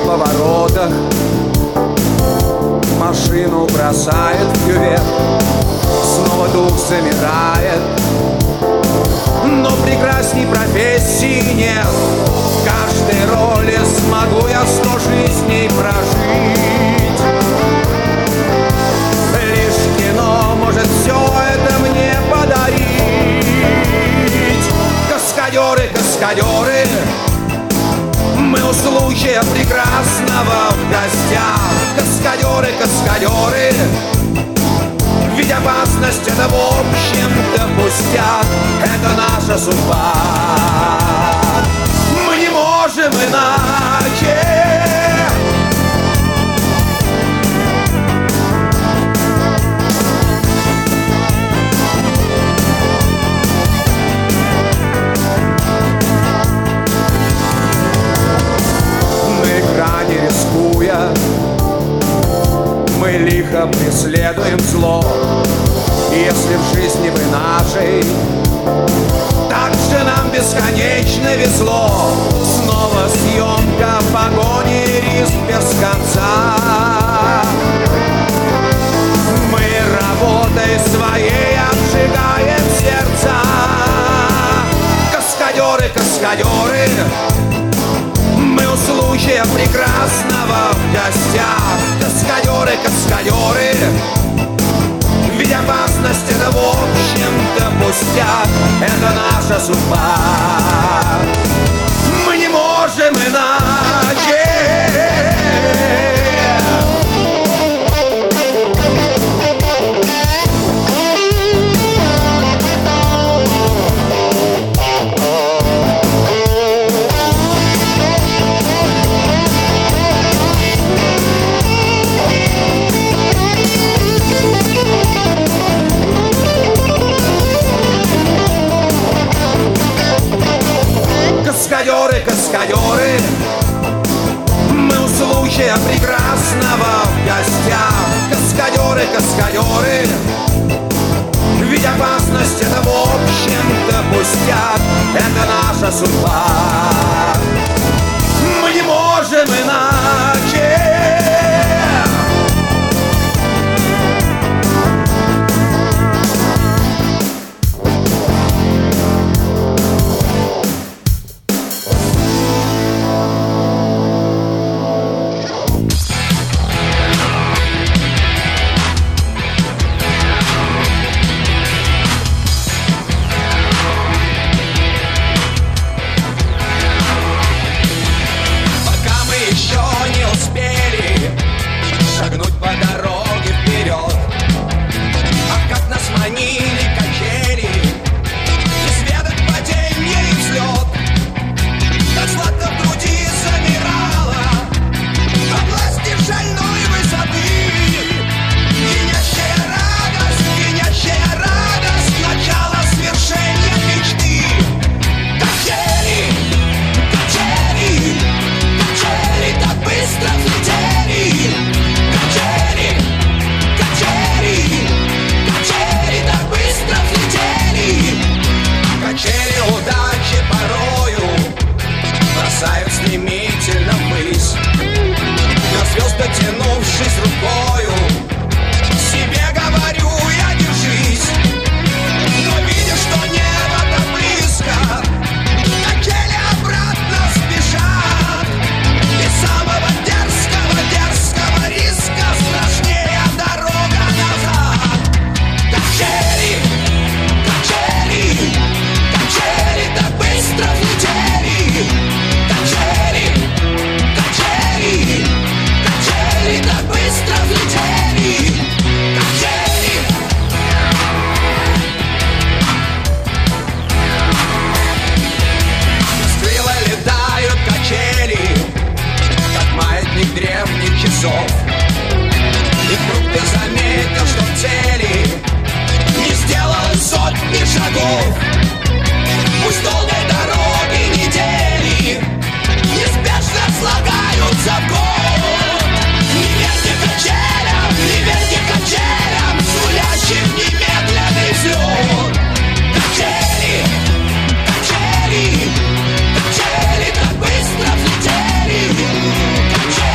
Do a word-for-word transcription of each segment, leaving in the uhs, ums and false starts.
поворотах машину бросает в кювет. Снова дух замирает, но прекрасней профессии нет. В каждой роли смогу я сто жизней прожить. Лишь кино может все это мне подарить. Каскадеры, каскадеры, мы у случая прекрасного в гостях. Каскадеры, каскадеры, ведь опасность это в общем-то пустяк. Это наша судьба, мы не можем иначе. На экране рискуя, мы лихо преследуем зло. Если в жизни вы нашей так же нам бесконечно везло, снова съемка, погони, риск без конца. Мы работой своей обжигаем сердца. Каскадеры, каскадеры, мы у случая прекрасного в гостях. Каскадеры, каскадеры, ведь опасность это в общем-то пустяк. Это наша судьба, мы не можем иначе. Каскадеры, каскадеры, мы у случая прекрасного в гостях. Каскадеры, каскадеры, ведь опасность это в общем-то пустяк. Это наша судьба, мы не можем иначе. Качели, так быстро взлетели. Качели.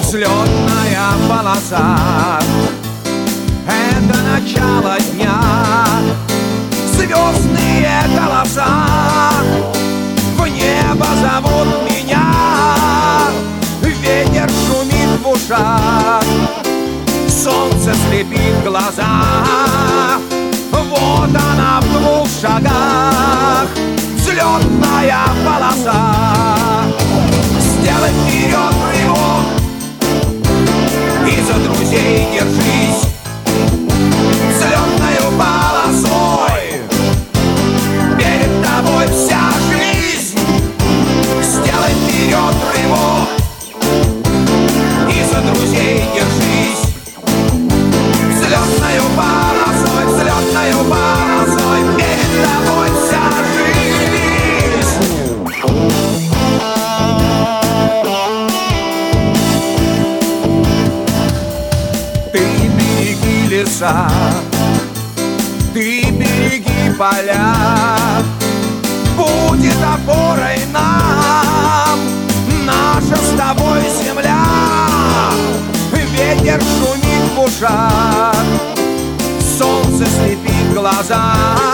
Взлетная полоса — это начало дня. Звездные голоса в небо зовут меня. Ветер шумит в ушах, солнце слепит глаза. Вот она в двух шагах, взлетная полоса. Сделай вперед рывок и за друзей держись. Взлетною полосой перед тобой вся жизнь. Сделай вперед рывок и за друзей держись. Взлетною полосой, взлетною полосой перед тобой вся жизнь. Ты береги леса, ты береги поля. Будет опорой нам наша с тобой земля. Ветер шумит в ушах, солнце слепит глаза.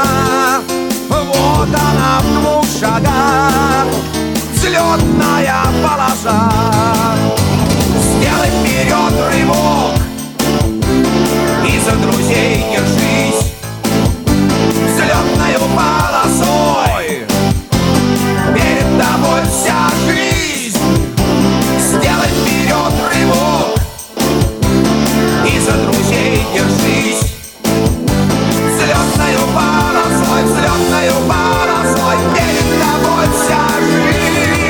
Вот она в двух шагах, взлетная полоса. Сделай вперед рывок и за друзей держись. Взлетною полосой перед тобой вся жизнь. Сделай вперед рывок и за друзей держись. Взлетною полосой, взлетною полосой перед тобой вся жизнь.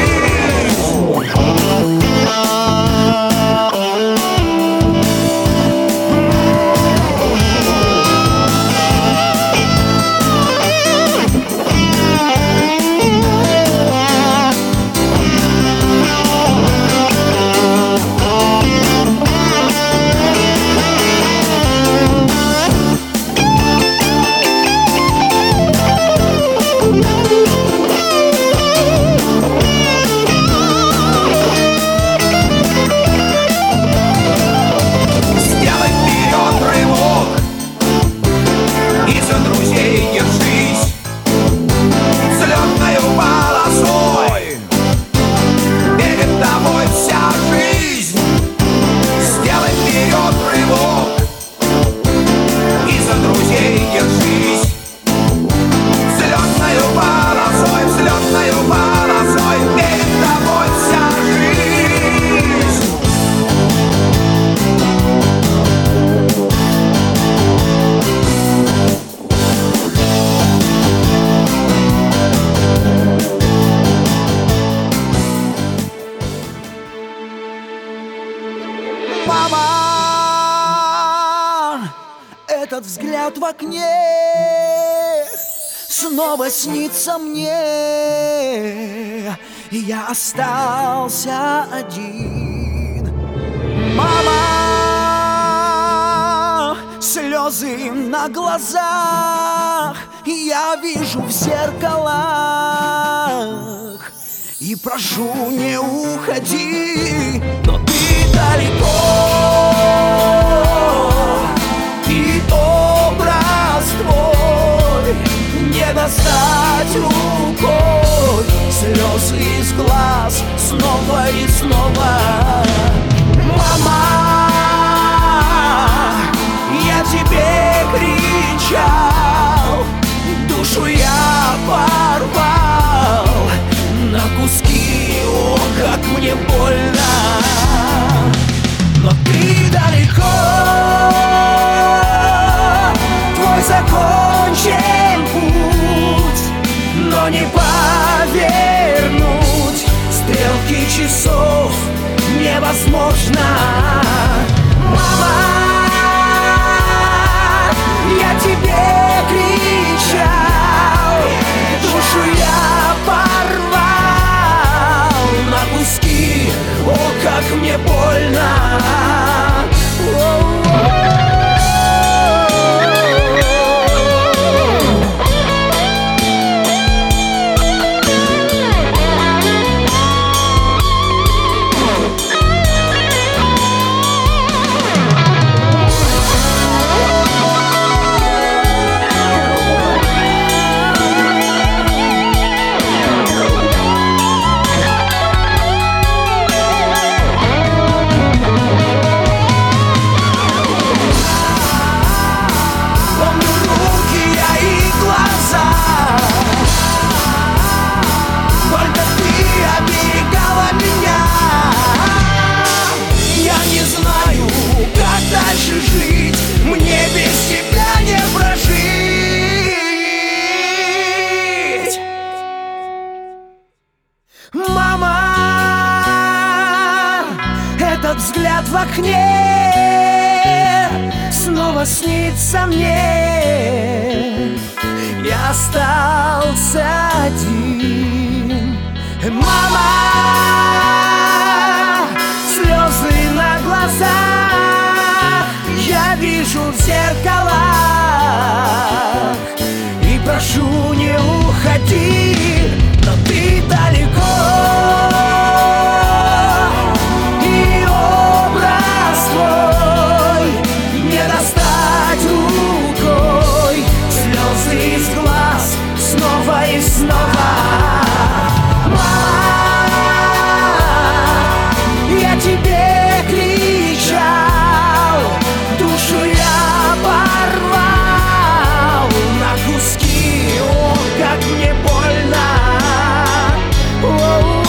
Этот взгляд в окне снова снится мне, и я остался один. Мама, слезы на глазах я вижу в зеркалах и прошу, не уходи, но ты далеко. И образ твой не достать рукой, слезы из глаз снова и снова. Мама, я тебе кричал, душу я порвал на куски, о, как мне больно. Но ты далеко, закончен путь, но не повернуть стрелки часов невозможно. Мама, я тебе кричал, душу я порвал на куски, о, как мне больно. взгляд в окне снова снится мне. Я остался один. Мама, слезы на глазах я вижу в зеркалах и прошу, не уходи, но ты далеко, и образ твой не достать рукой. Слезы из глаз снова и снова. Я тебе кричал, душу я порвал на куски. О, как мне больно. О-о-о.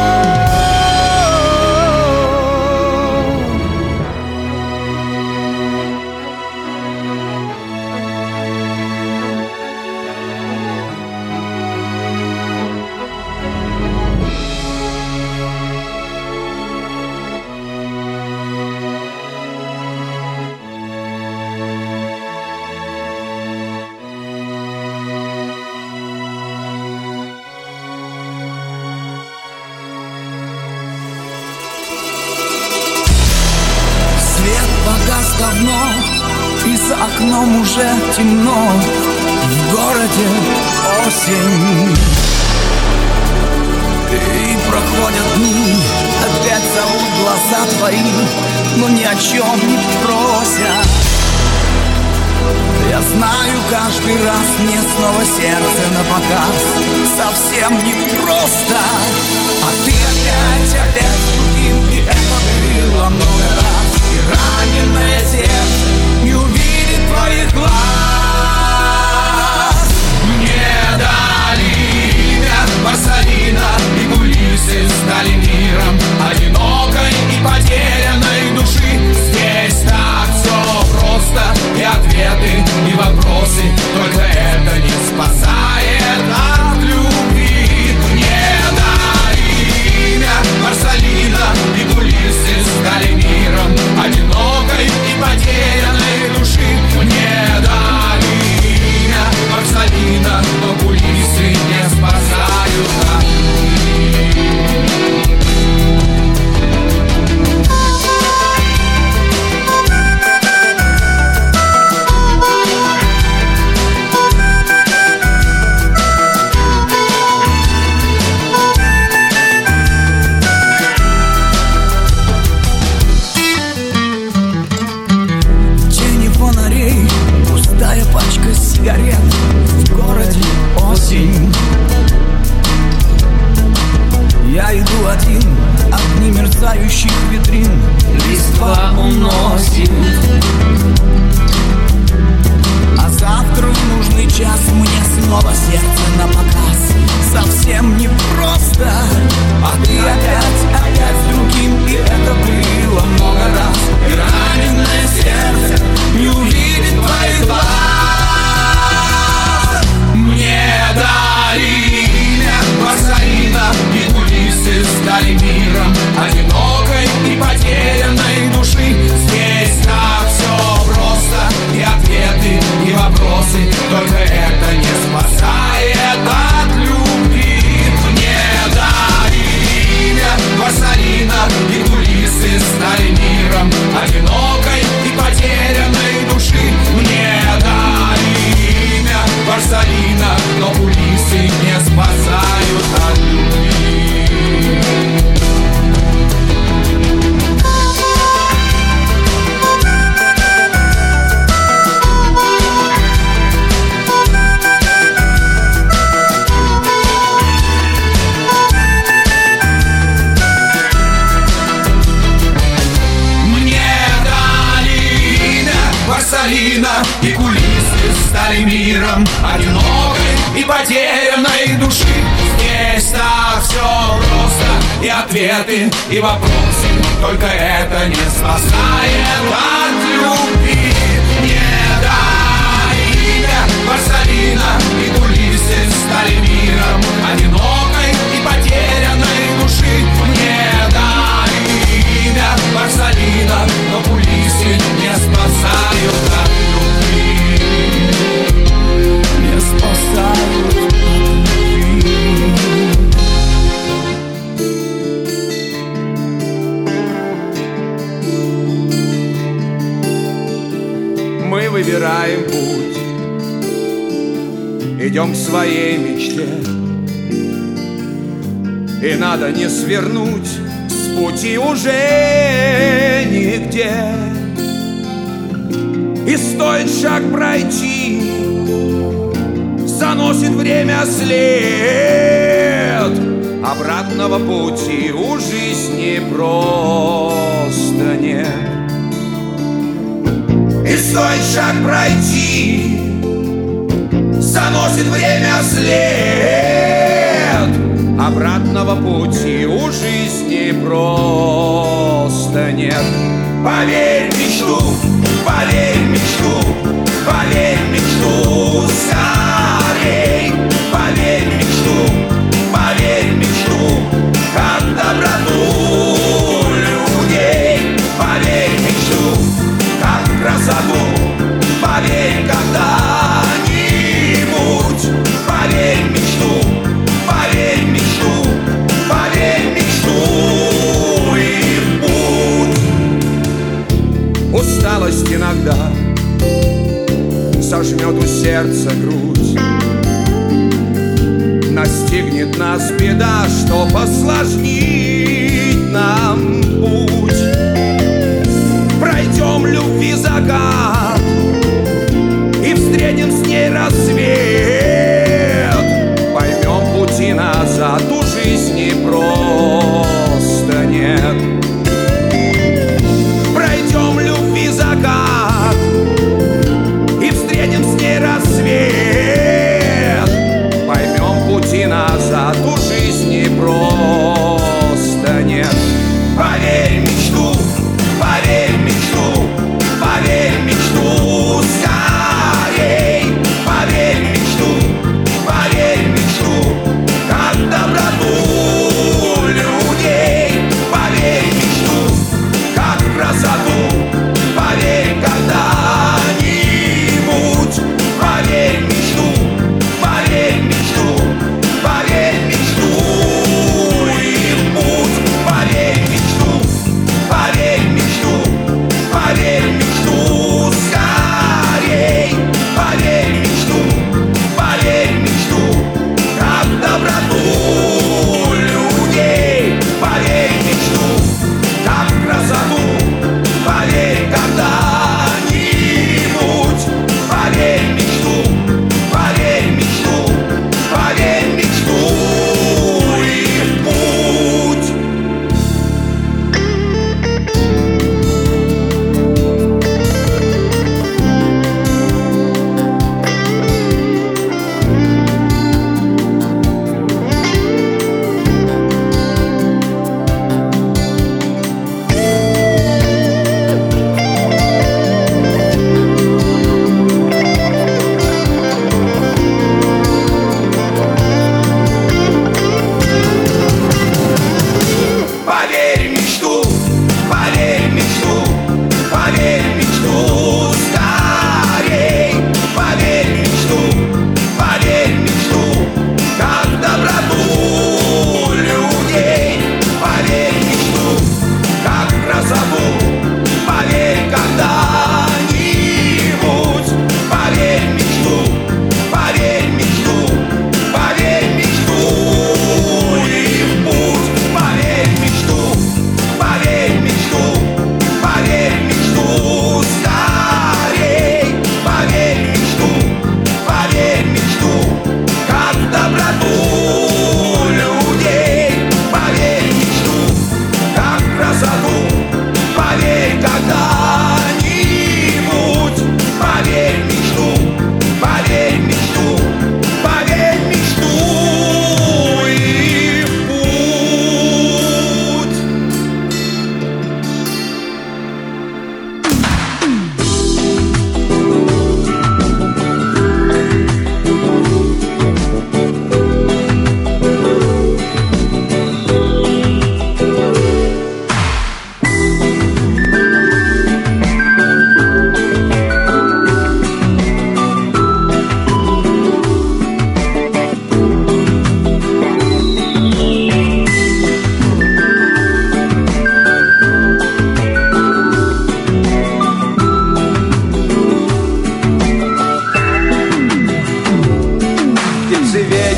Свет погас давно, и за окном уже темно. В городе осень, и проходят дни, опять зовут глаза твои, но ни о чем не просят. Я знаю, каждый раз мне снова сердце напоказ. Совсем непросто, а ты опять, опять с другим, и это было много раз. И раненое сердце не увидит твоих глаз. Мне дали имя Марсалина, и кулисы стали миром одинокой и потерянной души. Здесь так все просто, и ответы, и вопросы, только это не спасает от любви. Мне дали имя Марсалина, и кулисы стали миром одинокой и потерянной души. Мне дали имя Марсалина, но кулисы не спасают от любви. Тени фонарей, пустая пачка сигарет. В городе осень. Я иду один, огни мерцающих витрин листва уносит. А завтра в нужный час мне снова сердце напоказ. Совсем непросто, а ты опять, опять с другим, и это было много раз. И раненое сердце не увидит твоих глаз. Мне дали имя Марсалина, и кулисы стали миром одинокой и потерянной души. Здесь так все просто, и ответы, и вопросы, только это не спасает от любви. Мне дали имя Марсалина, и кулисы стали миром одинокой и потерянной души. Мне дали имя Марсалина, но кулисы не спасают от любви. Марсалина, и кулисы стали миром одинокой и потерянной души. Здесь так все просто, и ответы, и вопросы, только это не спасает от любви. Не дали имя Марсалина, и кулисы стали миром одинокой и потерянной души. Мне дали имя Марсалина, выбираем путь, идем к своей мечте, и надо не свернуть с пути уже нигде. И стоит шаг пройти, заносит время след. Обратного пути у жизни просто нет. И стоит шаг пройти, заносит время след. Обратного пути у жизни просто нет. Поверь в мечту, поверь в мечту, поверь в мечту скорей. Поверь в мечту, поверь в мечту, как доброту людей. Поверь в мечту, как красоту, поверь когда-нибудь. Поверь в мечту, поверь в мечту, поверь в мечту и в путь. Усталость иногда сожмет у сердца грудь, настигнет нас беда, что посложнит нам путь. Пройдем любви закат и встретим с ней рассвет. Поймем, пути назад у жизни просто нет. Пройдем любви закат и встретим с ней рассвет. Поймем, пути назад у жизни просто нет. Поверь мне,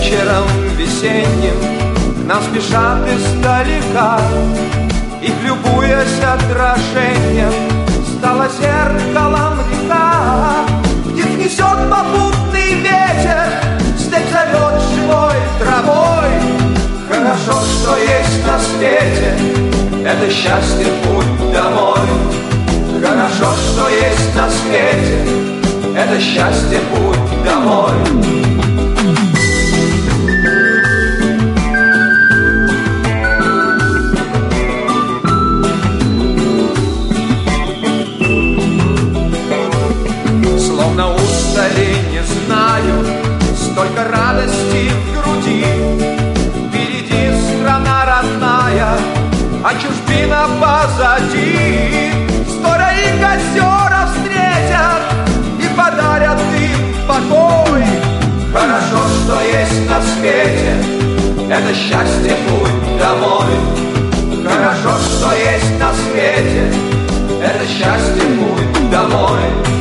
вечером весенним к нам спешат издалека, их любуясь отражением стала зеркалом река. Их несет попутный ветер, степь зовет живой травой. Хорошо, что есть на свете, это счастье путь домой. Хорошо, что есть на свете, это счастье путь домой. Словно устали, не знаю, столько радости в груди. Впереди страна родная, а чужбина позади. Скоро и костера встретят и подарят им покой. Хорошо, что есть на свете, это счастье путь домой. Хорошо, что есть на свете, это счастье путь домой.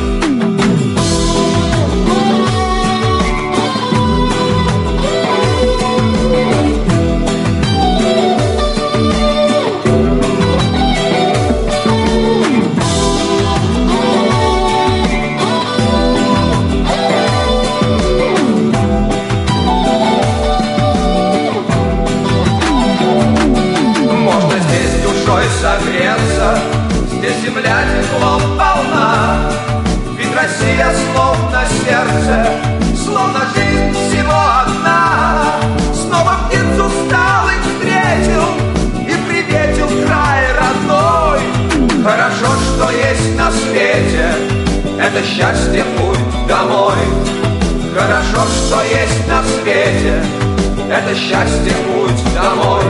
Согреться, здесь земля теплом полна, ведь Россия словно сердце, словно жизнь всего одна. Снова птицу сталых встретил и приветил край родной. Хорошо, что есть на свете, это счастье путь домой. Хорошо, что есть на свете, это счастье путь домой.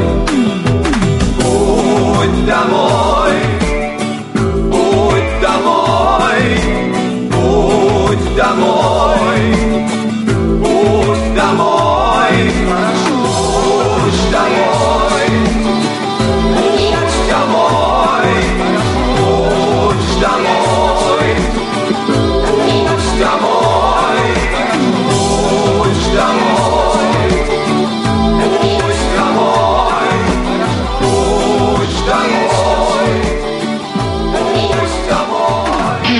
Путь домой, путь домой, путь домой, путь домой, путь домой, путь домой, путь домой, путь домой, путь домой, путь домой. Путь домой, путь домой.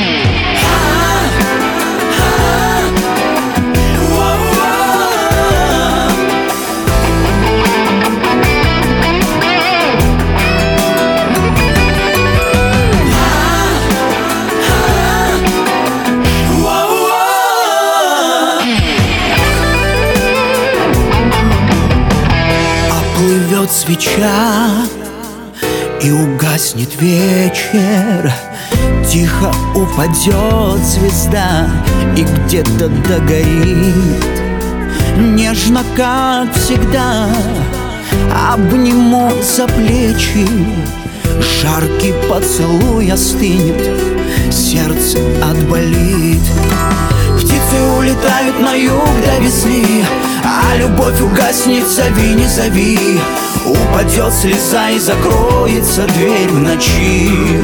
Оплывет свеча и угаснет вечер, тихо упадет звезда и где-то догорит. Нежно, как всегда, обниму за плечи, жаркий поцелуй остынет, сердце отболит. Птицы улетают на юг до весны, а любовь угаснет, зови, не зови. Упадет слеза и закроется дверь в ночи.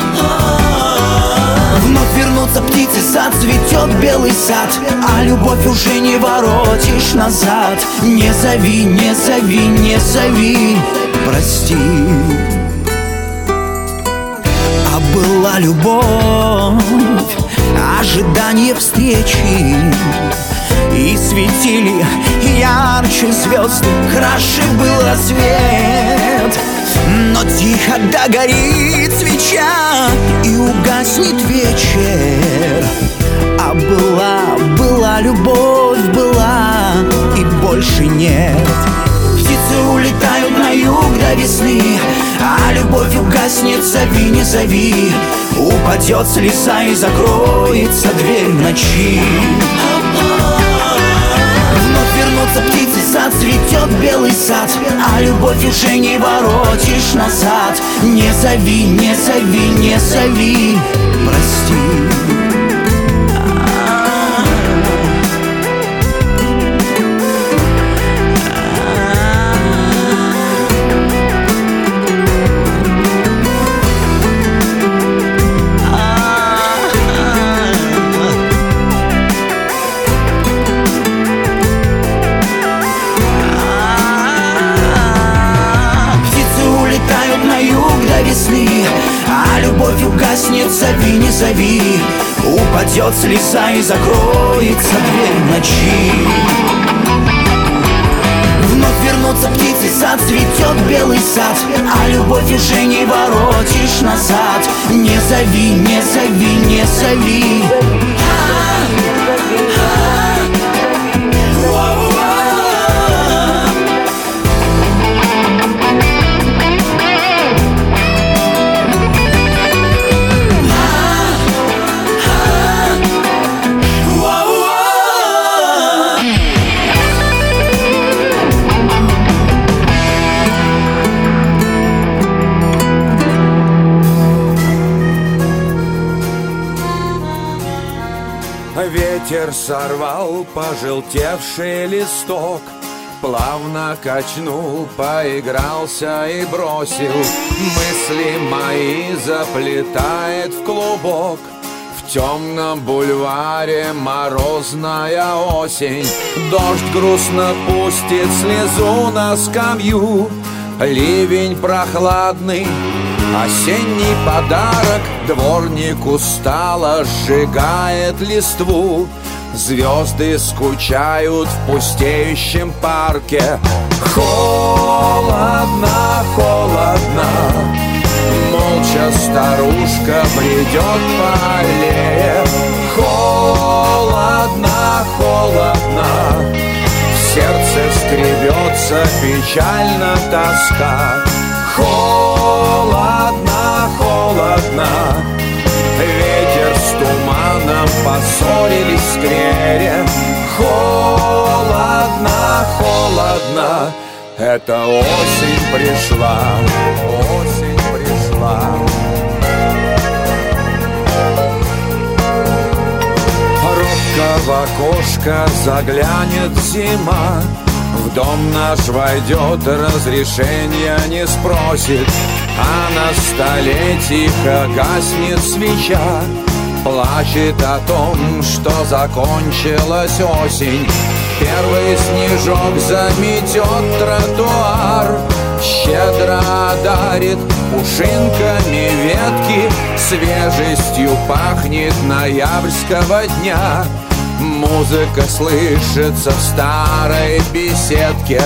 Вновь вернутся птицы, сад цветет белый сад, а любовь уже не воротишь назад. Не зови, не зови, не зови, прости. А была любовь, ожидание встречи, и светили ярче звезды, краше был рассвет. Но тихо догорит свеча и угаснет вечер. А была, была любовь, была и больше нет. Птицы улетают на юг до весны, а любовь угаснет, зови, не зови. Упадет слеза и закроется дверь в ночи. Вновь вернутся птицы, сад цветет белый сад, а любовь уже не воротишь назад. Не зови, не зови, не зови, прости. вновь угаснет, зови, не зови. Упадет слеза и закроется дверь ночи. Вновь вернутся птицы, сад цветет белый сад, а любовь уже не воротишь назад. Не зови, не зови, не зови. Ветер сорвал пожелтевший листок, плавно качнул, поигрался и бросил. Мысли мои заплетает в клубок. В темном бульваре морозная осень, дождь грустно пустит слезу на скамью. Ливень прохладный, осенний подарок, дворник устало сжигает листву. Звезды скучают в пустеющем парке. Холодно, холодно, молча старушка бредет по аллее. Холодно, холодно, в сердце скребется печально тоска. Холодно, холодно, ветер с туманом поссорились в сквере. Холодно, холодно, это осень пришла, осень пришла. Робко в окошко заглянет зима, в дом наш войдет, разрешения не спросит, а на столе тихо гаснет свеча. Плачет о том, что закончилась осень. Первый снежок заметет тротуар, щедро одарит пушинками ветки. Свежестью пахнет ноябрьского дня. Музыка слышится в старой беседке.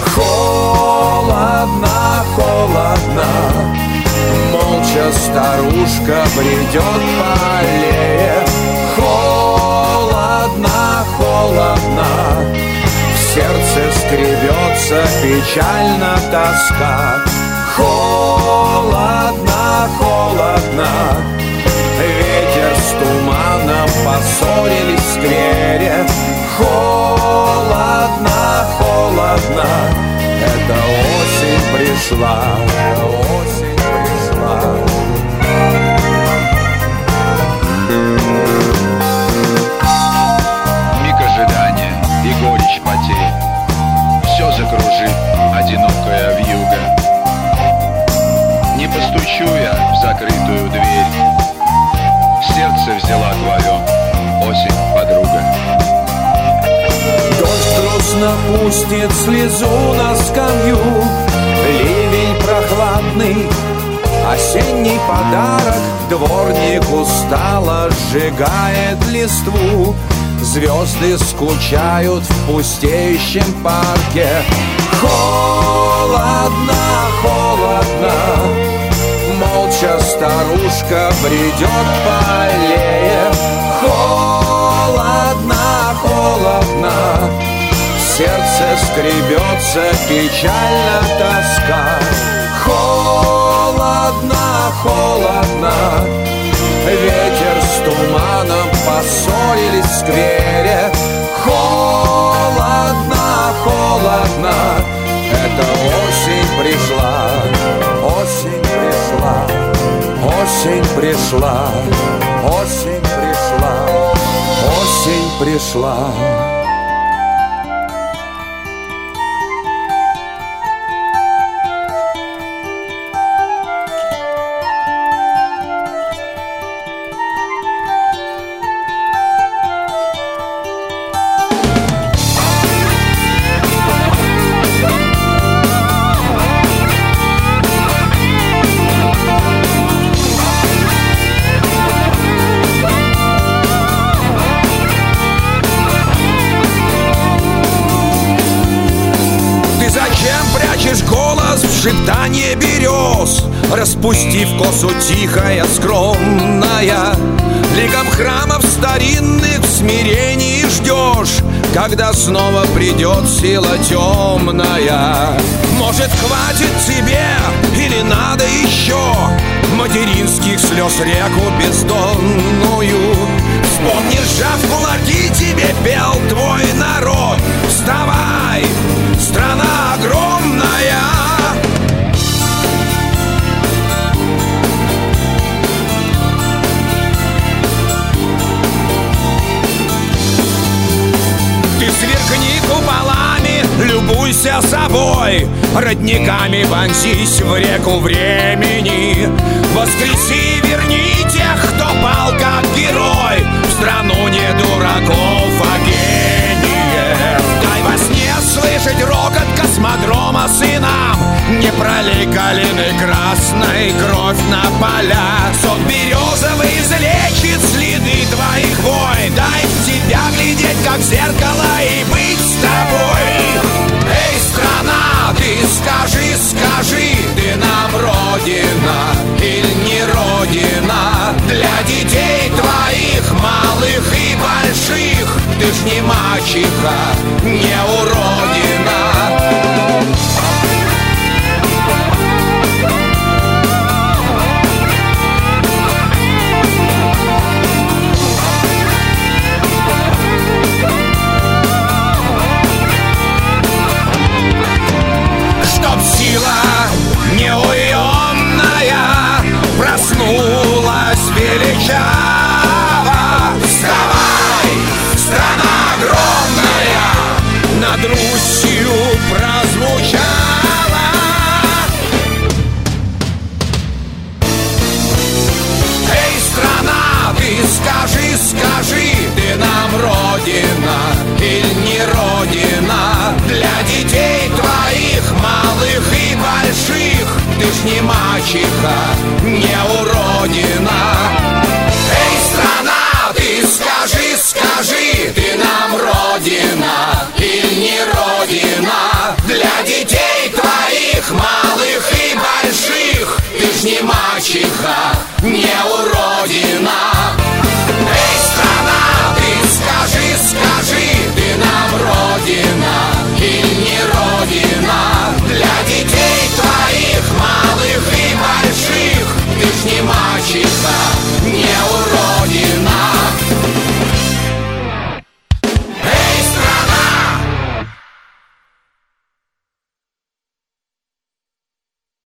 Холодно, холодно, молча старушка бредет по аллее. Холодно, холодно, в сердце скребется печально тоска. Холодно, холодно, ветер с туманом поссорились в сквере. Холодно, холодно, это осень пришла, осень пришла. Миг ожидания и горечь потерь, все закружит одинокая вьюга. Не постучу я в закрытую дверь, сердце взяла твое, осень, подруга. Дождь грустно пустит слезу на скамью. Ливень прохладный, осенний подарок, дворник устало сжигает листву. Звезды скучают в пустеющем парке. Холодно, холодно, молча старушка бредет по аллее. Холодно, холодно, в сердце скребется печально тоска. Холодно, холодно, ветер с туманом поссорились в сквере. Холодно, холодно, это осень пришла, осень пришла, осень пришла, осень пришла, осень пришла. распустив косу тихая, скромная, ликом храмов старинных в смирении ждешь, когда снова придет сила темная. Может, хватит тебе или надо еще материнских слез реку бездонную? Вспомни, сжав кулаки, тебе пел твой народ. Вставай, страна огромная. Ты сверкни куполами, любуйся собой, родниками вонзись в реку времени. Воскреси, верни тех, кто пал как герой, в страну не дураков, а гениев. Дай во сне слышать рокот космодрома сынам, не пролей калины красной кровь на поля. Сок березовый излечит следы твоих войн. Дай в тебя глядеть, как в зеркало, и быть с тобой. Эй, страна, ты скажи, скажи, ты нам родина или не родина? Для детей твоих, малых и больших, ты ж не мачеха, не уродина. Чтоб сила неуемная проснулась величаво. Вставай, страна огромная, над Русью прозвучала. Эй, страна, ты скажи, скажи, ты нам родина или не родина? Для детей твоих, малых и больших, ты ж не мачеха, не уродина.